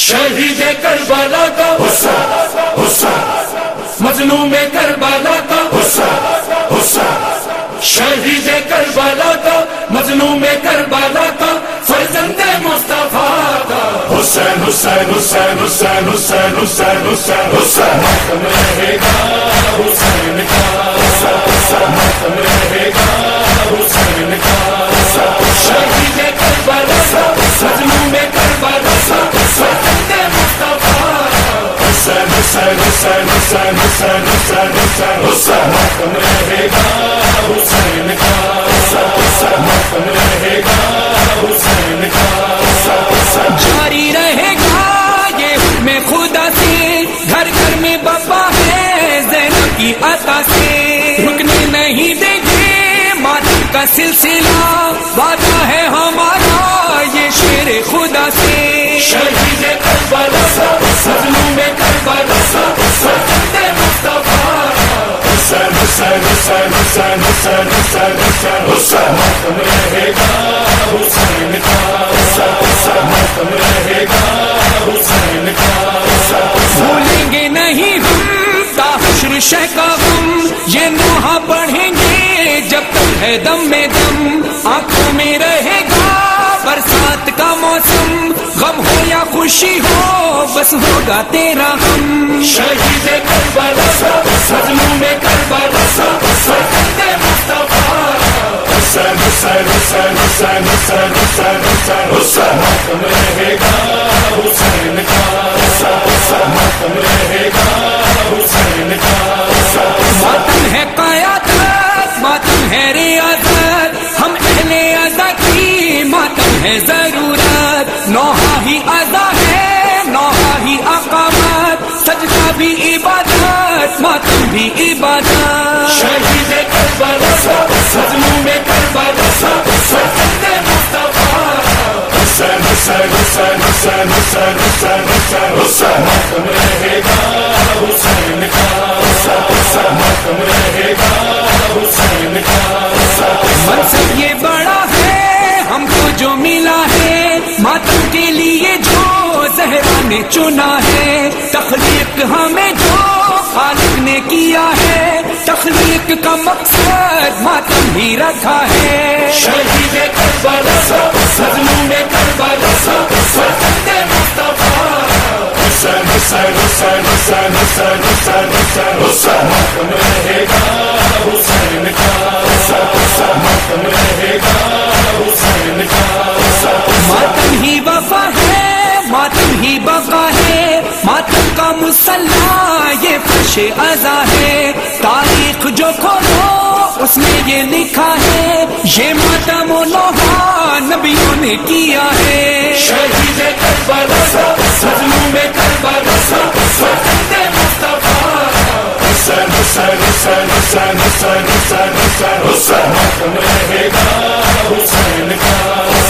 شہید کربلا کا حسین حسین، مظلوم کربلا کا حسین حسین، شہید کربلا کا مظلوم کربلا کا فرزند مصطفیٰ کا حسین حسین حسین حسین حسین حسین حسین حسین، ماتم رہے گا حسین کا، ماتم رہے گا حسین کا، شہید کربلا کا مظلوم کربلا کا فرزند مصطفیٰ حسین حسین حسین حسین حسین حسین حسین حسین، ماتم رہے گا حسین کا، ماتم رہے گا حسین کا، جاری رہے گا یہ حکم خدا سے، گھر گھر میں بپا ہے زینب کی عطا سے، رکنے نہیں دیں گے ماتم کا سلسلہ، وعدہ ہے ہمارا یہ شیر خدا سے، شہید کربلا کا مظلوم کربلا کا فرزند مصطفیٰ حسین حسین حسین حسین حسین حسین حسین حسین، ماتم رہے گا حسین کا، ماتم رہے گا حسین کا، بھولیں گے نہیں ہم تا حشر شہ کا غم، یہ نوحہ پڑھیں گے جب تک ہے دم میں دم، آنکھوں میں رہے گا برسات کا موسم، غم ہو یا خوشی ہو بس ہوگا تیرا ہم، شہید کربلا کا مظلوم کربلا کا فرزند مصطفیٰ حسین حسین حسین حسین حسین حسین حسین حسین، ماتم رہے گا حسین کا، ماتم رہے گا حسین کا، ماتم ہے قیادت، ماتم ہے ریاضت، ہم اہل عزا کی ماتم ہے ضرورت، نوحہ ہی عزا ہے نوحہ ہی اقامت، سجدہ بھی عبادت ماتم بھی عبادت، شہید کربلا کا مظلوم کربلا کا فرزند مصطفیٰ حسین حسین حسین حسین حسین حسین حسین حسین، ماتم رہے گا حسین کا، ماتم رہے گا حسین کا، منصب یہ بڑا ہے ہم کو جو ملا ہے، ماتم کے لیے جو زہرا نے چنا ہے، تخلیق ہمیں جو خالق نے کیا ہے، تخلیق کا مقصد ماتم بھی رکھا ہے، شہید کربلا کا مظلوم کربلا کا فرزند مصطفیٰ حسین حسین حسین حسین حسین حسین حسین حسین، ماتم رہے گا حسین کا، ماتم رہے گا حسین کا، ماتم ہی وفا ہے ماتم ہی بقا ہے، ماتم کا مسلح یہ فرش عزا ہے، تاریخ جو کھولو اس میں یہ لکھا ہے، یہ ماتم و نوحہ نبیوں نے کیا ہے، شہید کربلا کا مظلوم کربلا کا فرزند مصطفیٰ حسین حسین حسین حسین حسین حسین حسین حسین، ماتم رہے گا حسین کا،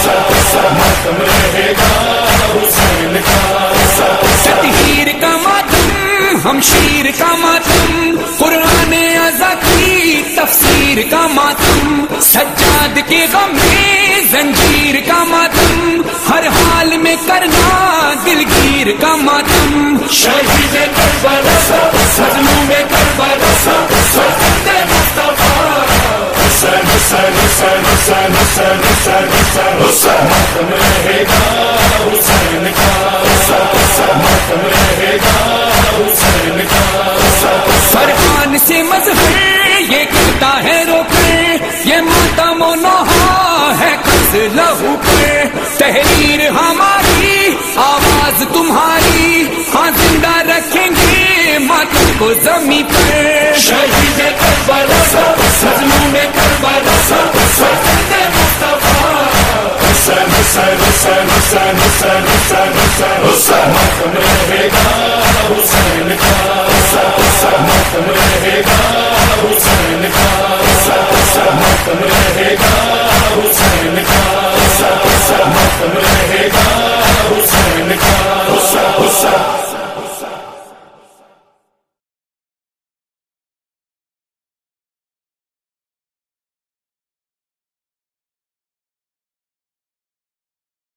ماتم رہے گا حسین کا، تطہیر کا ماتم ہم شیر کا ماتم، قرآن عزا کی تفسیر کا ماتم، سجاد کے غم میں زنجیر کا ماتم، ہر حال میں کرنا دلگیر کا ماتم، شہید کربلا کا مظلوم کربلا کا فرزند مصطفیٰ حسین حسین حسین حسین حسین حسین حسین حسین، ماتم رہے گا حسین کا، ماتم رہے گا حسین کا، فرحان سے مظہر یہ کہتا ہے رو کر، یہ ماتم و نوحہ ہے قرض لہو پر، تحریر ہماری آواز تمہاری، ہاں زندہ رکھیں گے ماتم کو زمین پر، شہید کربلا کا مظلوم کربلا کا فرزند مصطفیٰ حسین حسین حسین حسین حسین حسین حسین حسین، ماتم رہے گا حسین کا، ماتم رہے گا